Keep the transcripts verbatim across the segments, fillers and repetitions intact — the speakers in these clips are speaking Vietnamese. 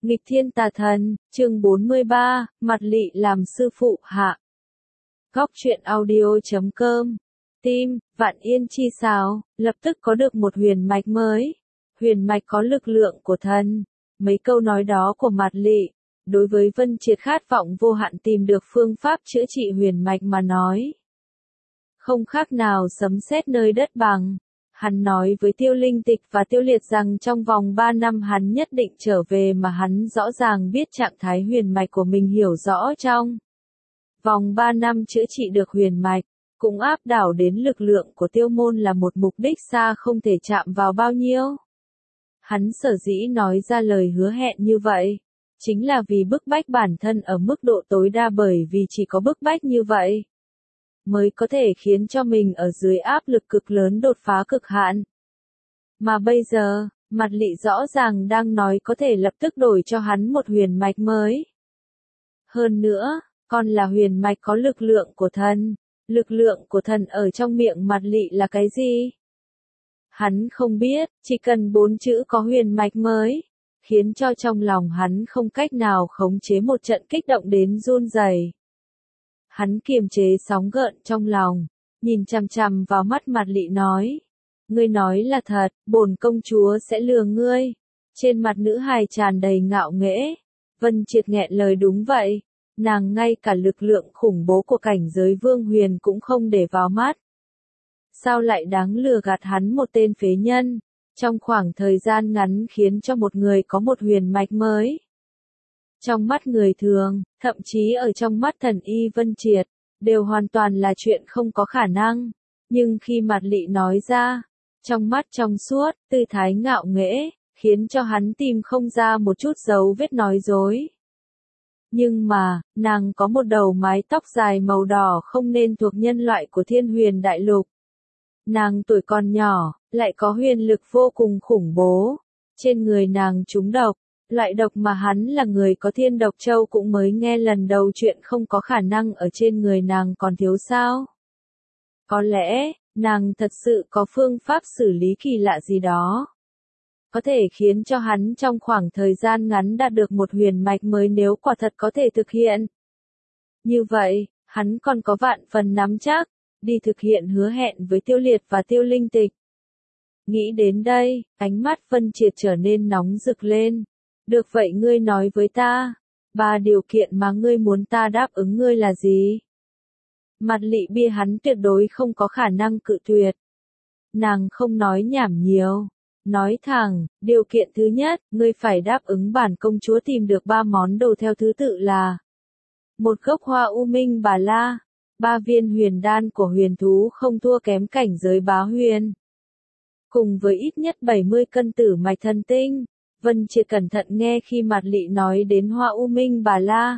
Nghịch thiên tà thần, chương bốn mươi ba, mặt lị làm sư phụ hạ. Góc truyện audio chấm com. Tim, vạn yên chi sao, lập tức có được một huyền mạch mới. Huyền mạch có lực lượng của thần. Mấy câu nói đó của mặt lị, đối với Vân Triệt khát vọng vô hạn tìm được phương pháp chữa trị huyền mạch mà nói. Không khác nào sấm sét nơi đất bằng. Hắn nói với Tiêu Linh Tịch và Tiêu Liệt rằng trong vòng ba năm hắn nhất định trở về mà hắn rõ ràng biết trạng thái huyền mạch của mình hiểu rõ trong vòng ba năm chữa trị được huyền mạch, cũng áp đảo đến lực lượng của Tiêu Môn là một mục đích xa không thể chạm vào bao nhiêu. Hắn sở dĩ nói ra lời hứa hẹn như vậy, chính là vì bức bách bản thân ở mức độ tối đa, bởi vì chỉ có bức bách như vậy mới có thể khiến cho mình ở dưới áp lực cực lớn đột phá cực hạn. Mà bây giờ, mặt lị rõ ràng đang nói có thể lập tức đổi cho hắn một huyền mạch mới. Hơn nữa, còn là huyền mạch có lực lượng của thần. Lực lượng của thần ở trong miệng mặt lị là cái gì? Hắn không biết, chỉ cần bốn chữ có huyền mạch mới, khiến cho trong lòng hắn không cách nào khống chế một trận kích động đến run rẩy. Hắn kiềm chế sóng gợn trong lòng, nhìn chằm chằm vào mắt mặt lị nói. Ngươi nói là thật, bổn công chúa sẽ lừa ngươi. Trên mặt nữ hài tràn đầy ngạo nghễ. Vân Triệt nghẹn lời đúng vậy. Nàng ngay cả lực lượng khủng bố của cảnh giới vương huyền cũng không để vào mắt. Sao lại đáng lừa gạt hắn một tên phế nhân, trong khoảng thời gian ngắn khiến cho một người có một huyền mạch mới. Trong mắt người thường, thậm chí ở trong mắt thần y Vân Triệt, đều hoàn toàn là chuyện không có khả năng. Nhưng khi mặt lị nói ra, trong mắt trong suốt, tư thái ngạo nghễ, khiến cho hắn tìm không ra một chút dấu vết nói dối. Nhưng mà, nàng có một đầu mái tóc dài màu đỏ không nên thuộc nhân loại của Thiên Huyền Đại Lục. Nàng tuổi còn nhỏ, lại có huyền lực vô cùng khủng bố. Trên người nàng trúng độc. Loại độc mà hắn là người có thiên độc châu cũng mới nghe lần đầu, chuyện không có khả năng ở trên người nàng còn thiếu sao? Có lẽ, nàng thật sự có phương pháp xử lý kỳ lạ gì đó. Có thể khiến cho hắn trong khoảng thời gian ngắn đạt được một huyền mạch mới, nếu quả thật có thể thực hiện. Như vậy, hắn còn có vạn phần nắm chắc, đi thực hiện hứa hẹn với Tiêu Liệt và Tiêu Linh Tịch. Nghĩ đến đây, ánh mắt Vân Triệt trở nên nóng rực lên. Được vậy, ngươi nói với ta, ba điều kiện mà ngươi muốn ta đáp ứng ngươi là gì? Mặt lị bia hắn tuyệt đối không có khả năng cự tuyệt. Nàng không nói nhảm nhiều, nói thẳng, điều kiện thứ nhất, ngươi phải đáp ứng bản công chúa tìm được ba món đồ theo thứ tự là: một gốc hoa u minh bà la, ba viên huyền đan của huyền thú không thua kém cảnh giới bá huyền, cùng với ít nhất bảy mươi cân tử mạch thần tinh. Vân Triệt cẩn thận nghe khi mặt lị nói đến hoa u minh bà la.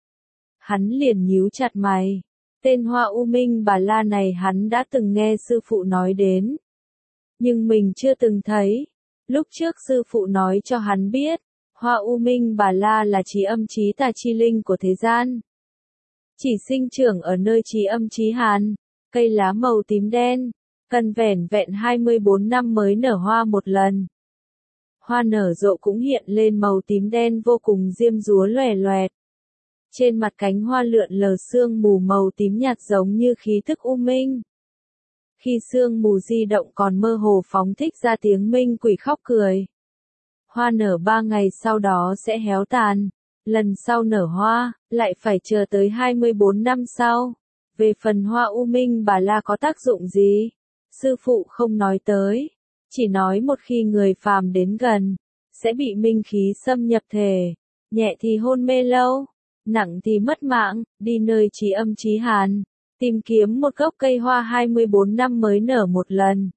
Hắn liền nhíu chặt mày. Tên hoa u minh bà la này hắn đã từng nghe sư phụ nói đến, nhưng mình chưa từng thấy. Lúc trước sư phụ nói cho hắn biết, hoa u minh bà la là trí âm trí tà chi linh của thế gian. Chỉ sinh trưởng ở nơi trí âm trí hàn, cây lá màu tím đen, cần vẻn vẹn hai mươi bốn năm mới nở hoa một lần. Hoa nở rộ cũng hiện lên màu tím đen vô cùng diêm dúa lòe loẹt. Trên mặt cánh hoa lượn lờ sương mù màu tím nhạt giống như khí thức u minh. Khi sương mù di động còn mơ hồ phóng thích ra tiếng minh quỷ khóc cười. Hoa nở ba ngày sau đó sẽ héo tàn. Lần sau nở hoa, lại phải chờ tới hai mươi bốn năm sau. Về phần hoa u minh bà la có tác dụng gì? Sư phụ không nói tới. Chỉ nói một khi người phàm đến gần, sẽ bị minh khí xâm nhập thể, nhẹ thì hôn mê lâu, nặng thì mất mạng, đi nơi trí âm trí hàn, tìm kiếm một gốc cây hoa hai mươi bốn năm mới nở một lần.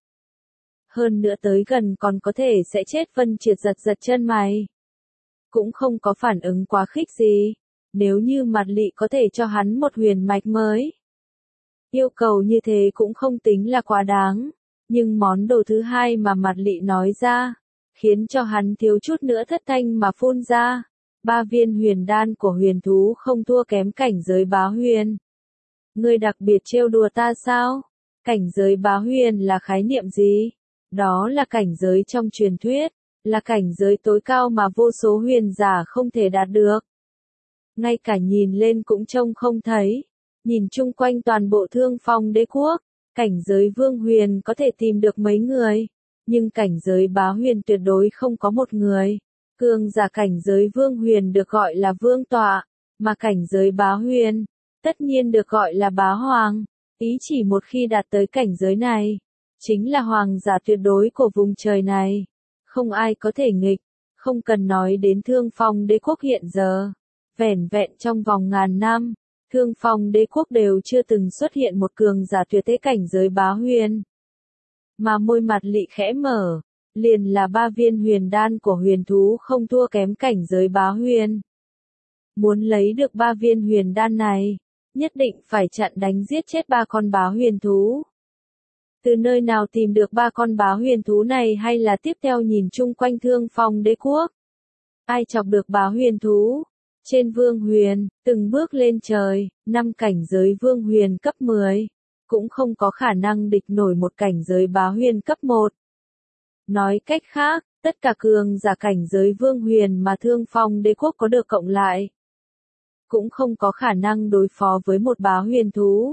Hơn nữa tới gần còn có thể sẽ chết. Vân Triệt giật giật chân mày. Cũng không có phản ứng quá khích gì, nếu như mặt lị có thể cho hắn một huyền mạch mới. Yêu cầu như thế cũng không tính là quá đáng. Nhưng món đồ thứ hai mà mặt lị nói ra, khiến cho hắn thiếu chút nữa thất thanh mà phun ra. Ba viên huyền đan của huyền thú không thua kém cảnh giới bá huyền. Ngươi đặc biệt trêu đùa ta sao? Cảnh giới bá huyền là khái niệm gì? Đó là cảnh giới trong truyền thuyết, là cảnh giới tối cao mà vô số huyền giả không thể đạt được. Ngay cả nhìn lên cũng trông không thấy, nhìn chung quanh toàn bộ Thương Phong Đế quốc, cảnh giới vương huyền có thể tìm được mấy người, nhưng cảnh giới bá huyền tuyệt đối không có một người. Cường giả cảnh giới vương huyền được gọi là vương tọa, mà cảnh giới bá huyền, tất nhiên được gọi là bá hoàng. Ý chỉ một khi đạt tới cảnh giới này, chính là hoàng giả tuyệt đối của vùng trời này. Không ai có thể nghịch, không cần nói đến Thương Phong Đế quốc hiện giờ. Vẻn vẹn trong vòng ngàn năm, Thương Phong Đế quốc đều chưa từng xuất hiện một cường giả tuyệt thế cảnh giới bá huyền. Mà môi mặt Lị khẽ mở, liền là ba viên huyền đan của huyền thú không thua kém cảnh giới bá huyền. Muốn lấy được ba viên huyền đan này, nhất định phải chặn đánh giết chết ba con bá huyền thú. Từ nơi nào tìm được ba con bá huyền thú này, hay là tiếp theo nhìn chung quanh Thương Phong Đế quốc? Ai chọc được bá huyền thú? Trên vương huyền, từng bước lên trời, năm cảnh giới vương huyền cấp mười, cũng không có khả năng địch nổi một cảnh giới bá huyền cấp một. Nói cách khác, tất cả cường giả cảnh giới vương huyền mà Thương Phong Đế quốc có được cộng lại, cũng không có khả năng đối phó với một bá huyền thú.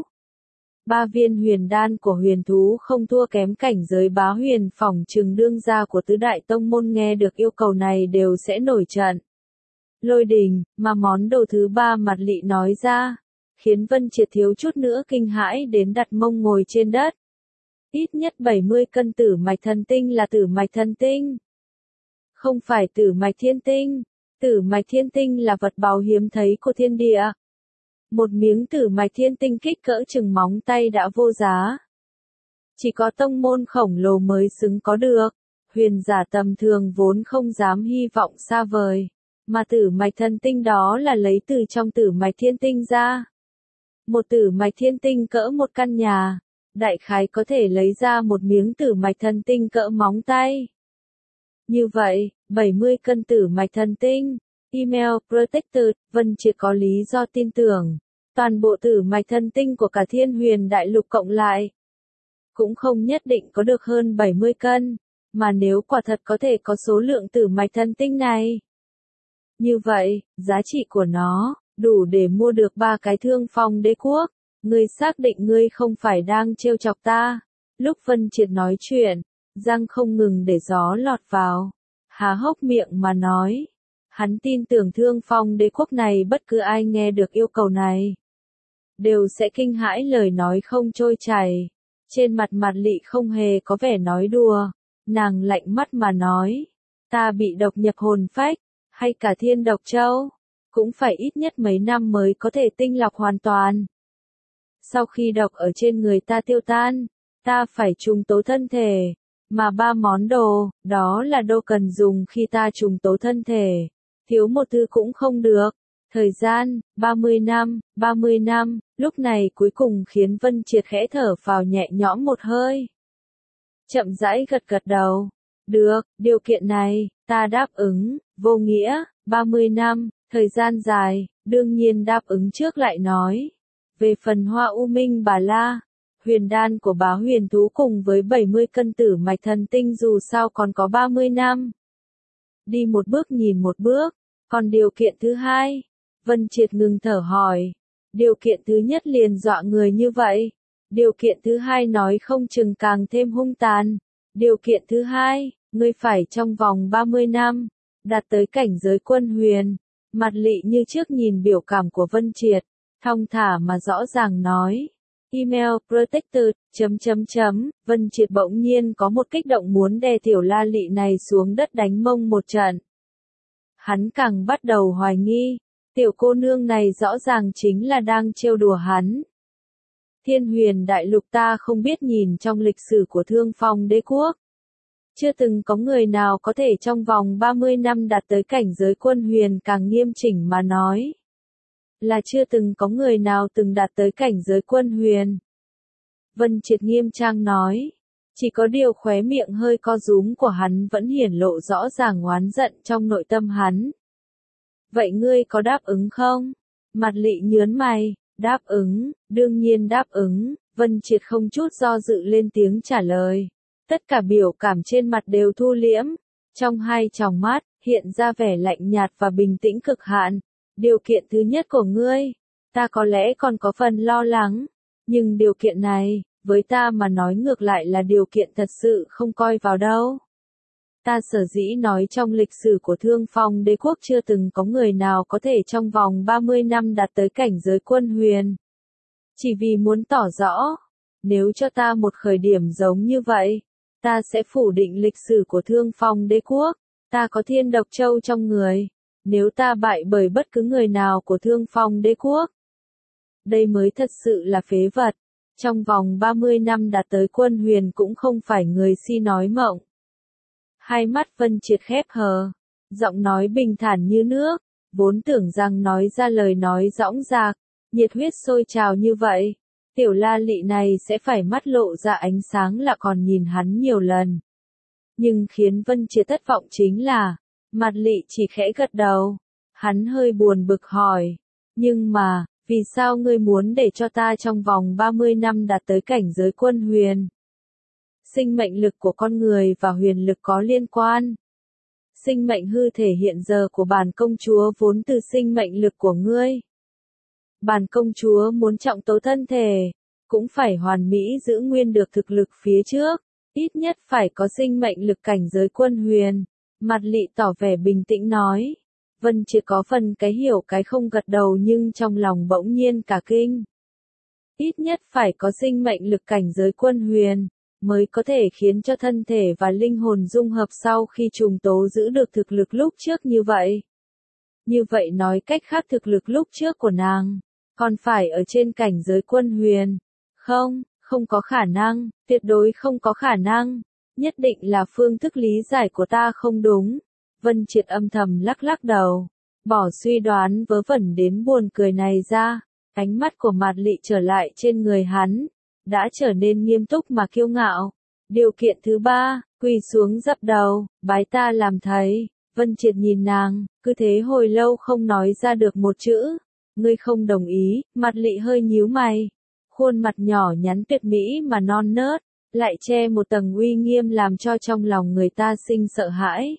Ba viên huyền đan của huyền thú không thua kém cảnh giới bá huyền, phỏng chừng đương gia của tứ đại tông môn nghe được yêu cầu này đều sẽ nổi trận lôi đình, mà món đồ thứ ba mặt Lị nói ra, khiến Vân Triệt thiếu chút nữa kinh hãi đến đặt mông ngồi trên đất. Ít nhất bảy mươi cân tử mạch thần tinh là tử mạch thần tinh. Không phải tử mạch thiên tinh. Tử mạch thiên tinh là vật báu hiếm thấy của thiên địa. Một miếng tử mạch thiên tinh kích cỡ chừng móng tay đã vô giá. Chỉ có tông môn khổng lồ mới xứng có được. Huyền giả tầm thường vốn không dám hy vọng xa vời. Mà tử mạch thần tinh đó là lấy từ trong tử mạch thiên tinh ra. Một tử mạch thiên tinh cỡ một căn nhà, đại khái có thể lấy ra một miếng tử mạch thần tinh cỡ móng tay. Như vậy, bảy mươi cân tử mạch thần tinh. Email Protected, Vân Triệt có lý do tin tưởng, toàn bộ tử mạch thần tinh của cả Thiên Huyền Đại Lục cộng lại, cũng không nhất định có được hơn bảy mươi cân, mà nếu quả thật có thể có số lượng tử mạch thần tinh này, như vậy, giá trị của nó, đủ để mua được ba cái Thương Phong Đế quốc. Ngươi xác định ngươi không phải đang trêu chọc ta. Lúc Vân Triệt nói chuyện, răng không ngừng để gió lọt vào, há hốc miệng mà nói. Hắn tin tưởng Thương Phong Đế quốc này bất cứ ai nghe được yêu cầu này, đều sẽ kinh hãi lời nói không trôi chảy. Trên mặt mặt Lị không hề có vẻ nói đùa, nàng lạnh mắt mà nói, ta bị độc nhập hồn phách, hay cả thiên độc châu, cũng phải ít nhất mấy năm mới có thể tinh lọc hoàn toàn. Sau khi độc ở trên người ta tiêu tan, ta phải trùng tố thân thể, mà ba món đồ, đó là đồ cần dùng khi ta trùng tố thân thể, thiếu một thứ cũng không được. Thời gian, ba mươi năm, ba mươi năm, lúc này cuối cùng khiến Vân Triệt khẽ thở phào nhẹ nhõm một hơi. Chậm rãi gật gật đầu. Được, điều kiện này, ta đáp ứng. Vô nghĩa, ba mươi năm, thời gian dài, đương nhiên đáp ứng trước lại nói. Về phần Hoa U Minh Bà La, huyền đan của bá huyền thú cùng với bảy mươi cân tử mạch thần tinh dù sao còn có ba mươi năm. Đi một bước nhìn một bước, còn điều kiện thứ hai, Vân Triệt ngừng thở hỏi. Điều kiện thứ nhất liền dọa người như vậy. Điều kiện thứ hai nói không chừng càng thêm hung tàn. Điều kiện thứ hai, ngươi phải trong vòng ba mươi năm, đạt tới cảnh giới quân huyền. Mặt Lị như trước nhìn biểu cảm của Vân Triệt, thong thả mà rõ ràng nói. Email protected, chấm chấm chấm, Vân Triệt bỗng nhiên có một kích động muốn đè tiểu La Lị này xuống đất đánh mông một trận. Hắn càng bắt đầu hoài nghi, tiểu cô nương này rõ ràng chính là đang trêu đùa hắn. Thiên Huyền Đại Lục ta không biết, nhìn trong lịch sử của Thương Phong Đế quốc, chưa từng có người nào có thể trong vòng ba mươi năm đạt tới cảnh giới quân huyền, càng nghiêm chỉnh mà nói, là chưa từng có người nào từng đạt tới cảnh giới quân huyền. Vân Triệt nghiêm trang nói, chỉ có điều khóe miệng hơi co rúm của hắn vẫn hiển lộ rõ ràng oán giận trong nội tâm hắn. Vậy ngươi có đáp ứng không? Mặt Lị nhớn mày, đáp ứng, đương nhiên đáp ứng. Vân Triệt không chút do dự lên tiếng trả lời. Tất cả biểu cảm trên mặt đều thu liễm, Trong hai tròng mắt, hiện ra vẻ lạnh nhạt và bình tĩnh cực hạn. Điều kiện thứ nhất của ngươi, ta có lẽ còn có phần lo lắng. Nhưng điều kiện này, với ta mà nói ngược lại là điều kiện thật sự không coi vào đâu. Ta sở dĩ nói trong lịch sử của Thương Phong đế quốc chưa từng có người nào có thể trong vòng ba mươi năm đạt tới cảnh giới quân huyền. Chỉ vì muốn tỏ rõ, nếu cho ta một khởi điểm giống như vậy, ta sẽ phủ định lịch sử của Thương Phong đế quốc. Ta có thiên độc châu trong người. Nếu ta bại bởi bất cứ người nào của Thương Phong đế quốc, đây mới thật sự là phế vật. Trong vòng ba mươi năm đạt tới quân huyền cũng không phải người si nói mộng. Hai mắt Vân Triệt khép hờ, giọng nói bình thản như nước, vốn tưởng rằng nói ra lời nói dõng dạc, nhiệt huyết sôi trào như vậy, tiểu La Lị này sẽ phải mắt lộ ra ánh sáng là còn nhìn hắn nhiều lần. Nhưng khiến Vân Triệt thất vọng chính là, Mạt Lị chỉ khẽ gật đầu, hắn hơi buồn bực hỏi, nhưng mà, vì sao ngươi muốn để cho ta trong vòng ba mươi năm đạt tới cảnh giới quân huyền? Sinh mệnh lực của con người và huyền lực có liên quan. Sinh mệnh hư thể hiện giờ của bản công chúa vốn từ sinh mệnh lực của ngươi. Bản công chúa muốn trọng tố thân thể, cũng phải hoàn mỹ giữ nguyên được thực lực phía trước, ít nhất phải có sinh mệnh lực cảnh giới quân huyền. Mạt Lị tỏ vẻ bình tĩnh nói. Vân Triệt có phần cái hiểu cái không gật đầu nhưng trong lòng bỗng nhiên cả kinh. Ít nhất phải có sinh mệnh lực cảnh giới quân huyền, mới có thể khiến cho thân thể và linh hồn dung hợp sau khi trùng tố giữ được thực lực lúc trước như vậy. Như vậy nói cách khác thực lực lúc trước của nàng, còn phải ở trên cảnh giới quân huyền. Không, không có khả năng, tuyệt đối không có khả năng. Nhất định là phương thức lý giải của ta không đúng. Vân Triệt âm thầm lắc lắc đầu, bỏ suy đoán vớ vẩn đến buồn cười này ra, ánh mắt của Mạt Lị trở lại trên người hắn, đã trở nên nghiêm túc mà kiêu ngạo. Điều kiện thứ ba, quỳ xuống dập đầu, bái ta làm thầy. Vân Triệt nhìn nàng, cứ thế hồi lâu không nói ra được một chữ. Ngươi không đồng ý? Mạt Lị hơi nhíu mày. Khuôn mặt nhỏ nhắn tuyệt mỹ mà non nớt, lại che một tầng uy nghiêm làm cho trong lòng người ta sinh sợ hãi.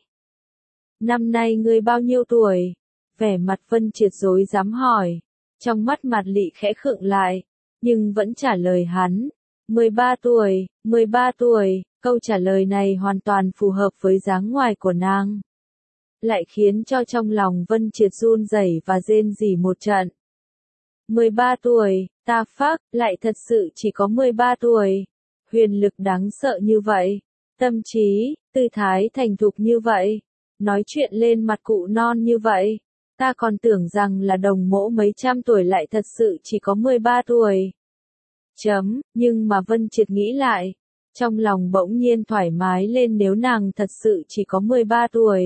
Năm nay ngươi bao nhiêu tuổi? Vẻ mặt Vân Triệt rối rắm hỏi. Trong mắt Mạt Lị khẽ khựng lại, nhưng vẫn trả lời hắn. mười ba tuổi, mười ba tuổi, câu trả lời này hoàn toàn phù hợp với dáng ngoài của nàng. Lại khiến cho trong lòng Vân Triệt run rẩy và rên rỉ một trận. mười ba tuổi, ta phác, lại thật sự chỉ có mười ba tuổi. Huyền lực đáng sợ như vậy, tâm trí, tư thái thành thục như vậy, nói chuyện lên mặt cụ non như vậy, ta còn tưởng rằng là đồng mỗ mấy trăm tuổi lại thật sự chỉ có mười ba tuổi. Chấm, nhưng mà Vân Triệt nghĩ lại, trong lòng bỗng nhiên thoải mái lên nếu nàng thật sự chỉ có mười ba tuổi.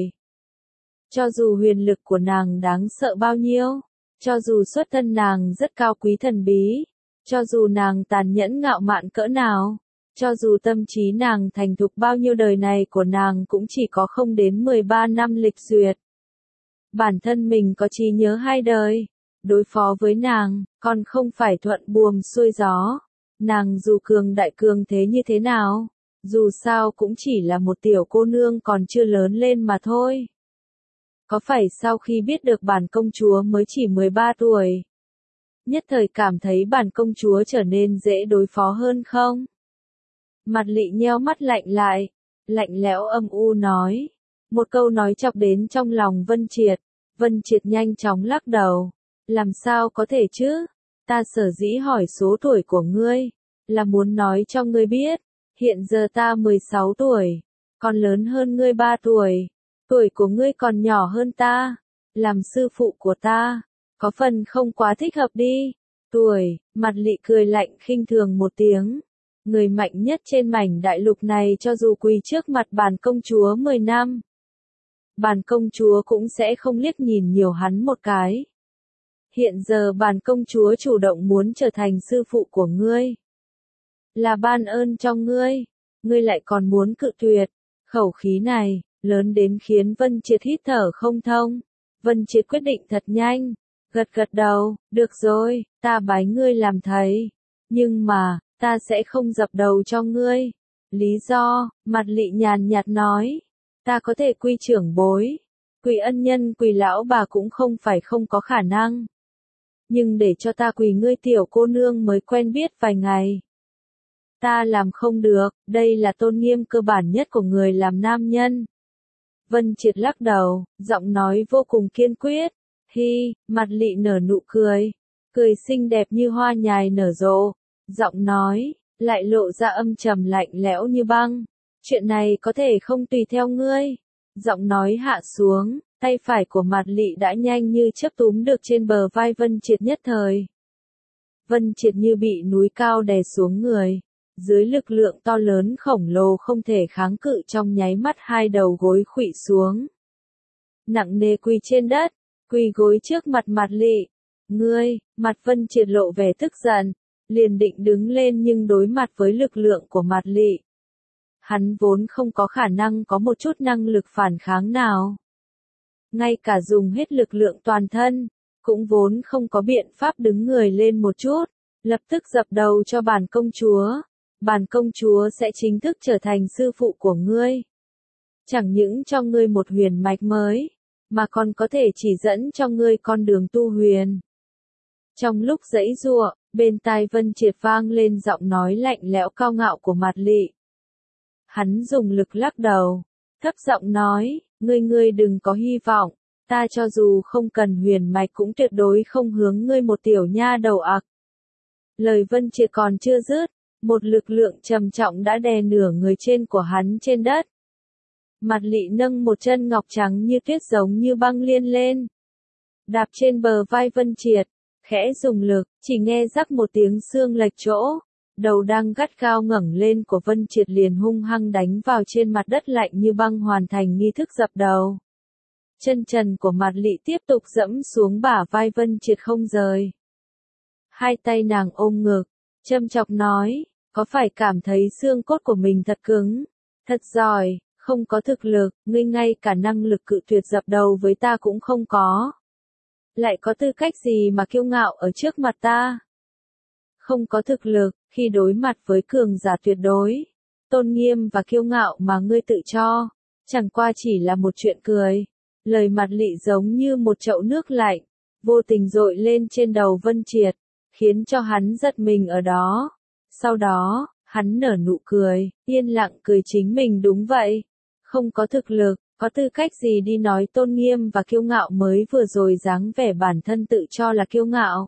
Cho dù huyền lực của nàng đáng sợ bao nhiêu, cho dù xuất thân nàng rất cao quý thần bí, cho dù nàng tàn nhẫn ngạo mạn cỡ nào, cho dù tâm trí nàng thành thục bao nhiêu đời này của nàng cũng chỉ có không đến mười ba năm lịch duyệt. Bản thân mình có trí nhớ hai đời, đối phó với nàng, còn không phải thuận buồm xuôi gió. Nàng dù cường đại cường thế như thế nào, dù sao cũng chỉ là một tiểu cô nương còn chưa lớn lên mà thôi. Có phải sau khi biết được bản công chúa mới chỉ mười ba tuổi, nhất thời cảm thấy bản công chúa trở nên dễ đối phó hơn không? Mạt Lị nheo mắt lạnh lại, lạnh lẽo âm u nói. Một câu nói chọc đến trong lòng Vân Triệt. Vân Triệt nhanh chóng lắc đầu. Làm sao có thể chứ? Ta sở dĩ hỏi số tuổi của ngươi, là muốn nói cho ngươi biết, hiện giờ ta mười sáu tuổi, còn lớn hơn ngươi ba tuổi. Tuổi của ngươi còn nhỏ hơn ta, làm sư phụ của ta, có phần không quá thích hợp đi. Tuổi, Mạt Lị cười lạnh khinh thường một tiếng. Người mạnh nhất trên mảnh đại lục này cho dù quỳ trước mặt bản công chúa mười năm, bản công chúa cũng sẽ không liếc nhìn nhiều hắn một cái. Hiện giờ bản công chúa chủ động muốn trở thành sư phụ của ngươi, là ban ơn cho ngươi, ngươi lại còn muốn cự tuyệt. Khẩu khí này, lớn đến khiến Vân Triệt hít thở không thông. Vân Triệt quyết định thật nhanh, gật gật đầu, được rồi, ta bái ngươi làm thầy. Nhưng mà, ta sẽ không dập đầu cho ngươi. Lý do, Mạt Lị nhàn nhạt nói. Ta có thể quy trưởng bối, quỳ ân nhân quỳ lão bà cũng không phải không có khả năng. Nhưng để cho ta quỳ ngươi tiểu cô nương mới quen biết vài ngày. Ta làm không được, đây là tôn nghiêm cơ bản nhất của người làm nam nhân. Vân Triệt lắc đầu, giọng nói vô cùng kiên quyết. Hi, mặt lị nở nụ cười. Cười xinh đẹp như hoa nhài nở rộ. Giọng nói, lại lộ ra âm trầm lạnh lẽo như băng. Chuyện này có thể không tùy theo ngươi. Giọng nói hạ xuống, tay phải của mặt lị đã nhanh như chớp túm được trên bờ vai Vân Triệt nhất thời. Vân Triệt như bị núi cao đè xuống người. Dưới lực lượng to lớn khổng lồ không thể kháng cự trong nháy mắt hai đầu gối khuỵu xuống. Nặng nề quỳ trên đất, quỳ gối trước mặt mặt lị. Ngươi, mặt Vân Triệt lộ vẻ tức giận, liền định đứng lên nhưng đối mặt với lực lượng của mặt lị. Hắn vốn không có khả năng có một chút năng lực phản kháng nào. Ngay cả dùng hết lực lượng toàn thân, cũng vốn không có biện pháp đứng người lên một chút, lập tức dập đầu cho bản công chúa. Bản công chúa sẽ chính thức trở thành sư phụ của ngươi. Chẳng những cho ngươi một huyền mạch mới, mà còn có thể chỉ dẫn cho ngươi con đường tu huyền. Trong lúc giãy giụa, bên tai Vân Triệt vang lên giọng nói lạnh lẽo cao ngạo của mặt lị. Hắn dùng lực lắc đầu, thấp giọng nói, ngươi ngươi đừng có hy vọng, ta cho dù không cần huyền mạch cũng tuyệt đối không hướng ngươi một tiểu nha đầu ặc. Lời Vân Triệt còn chưa dứt, một lực lượng trầm trọng đã đè nửa người trên của hắn trên đất. Mặt lị nâng một chân ngọc trắng như tuyết giống như băng liên lên. Đạp trên bờ vai Vân Triệt, khẽ dùng lực, chỉ nghe rắc một tiếng xương lệch chỗ. Đầu đang gắt gao ngẩng lên của Vân Triệt liền hung hăng đánh vào trên mặt đất lạnh như băng hoàn thành nghi thức dập đầu. Chân trần của mặt lị tiếp tục dẫm xuống bả vai Vân Triệt không rời. Hai tay nàng ôm ngực, châm chọc nói, có phải cảm thấy xương cốt của mình thật cứng, thật giỏi, không có thực lực, ngươi ngay cả năng lực cự tuyệt dập đầu với ta cũng không có. Lại có tư cách gì mà kiêu ngạo ở trước mặt ta? Không có thực lực, khi đối mặt với cường giả tuyệt đối, tôn nghiêm và kiêu ngạo mà ngươi tự cho, chẳng qua chỉ là một chuyện cười. Lời mặt lị giống như một chậu nước lạnh, vô tình dội lên trên đầu Vân Triệt, khiến cho hắn giật mình ở đó. Sau đó, hắn nở nụ cười, yên lặng cười chính mình đúng vậy. Không có thực lực, có tư cách gì đi nói tôn nghiêm và kiêu ngạo mới vừa rồi dáng vẻ bản thân tự cho là kiêu ngạo.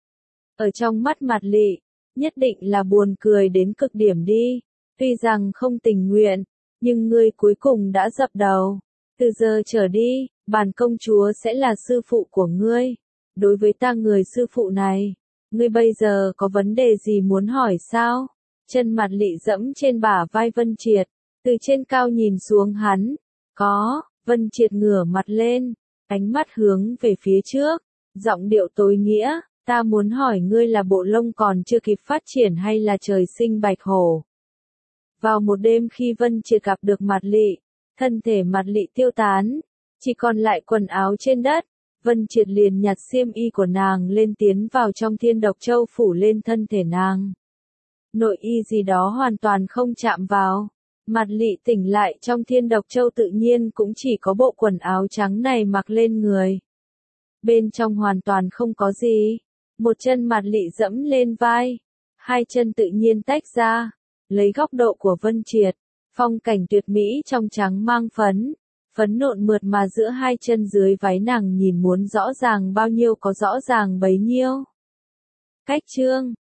Ở trong mắt mặt lị, nhất định là buồn cười đến cực điểm đi. Tuy rằng không tình nguyện, nhưng ngươi cuối cùng đã dập đầu. Từ giờ trở đi, bản công chúa sẽ là sư phụ của ngươi. Đối với ta người sư phụ này, ngươi bây giờ có vấn đề gì muốn hỏi sao? Chân mặt lị dẫm trên bả vai Vân Triệt, từ trên cao nhìn xuống hắn. Có, Vân Triệt ngửa mặt lên, ánh mắt hướng về phía trước, giọng điệu tối nghĩa, ta muốn hỏi ngươi là bộ lông còn chưa kịp phát triển hay là trời sinh bạch hổ. Vào một đêm khi Vân Triệt gặp được mặt lị, thân thể mặt lị tiêu tán, chỉ còn lại quần áo trên đất. Vân Triệt liền nhặt xiêm y của nàng lên tiến vào trong thiên độc châu phủ lên thân thể nàng. Nội y gì đó hoàn toàn không chạm vào. Mặt lị tỉnh lại trong thiên độc châu tự nhiên cũng chỉ có bộ quần áo trắng này mặc lên người. Bên trong hoàn toàn không có gì. Một chân mặt lị dẫm lên vai. Hai chân tự nhiên tách ra. Lấy góc độ của Vân Triệt. Phong cảnh tuyệt mỹ trong trắng mang phấn. Phấn nộn mượt mà giữa hai chân dưới váy nàng nhìn muốn rõ ràng bao nhiêu có rõ ràng bấy nhiêu. Cách chương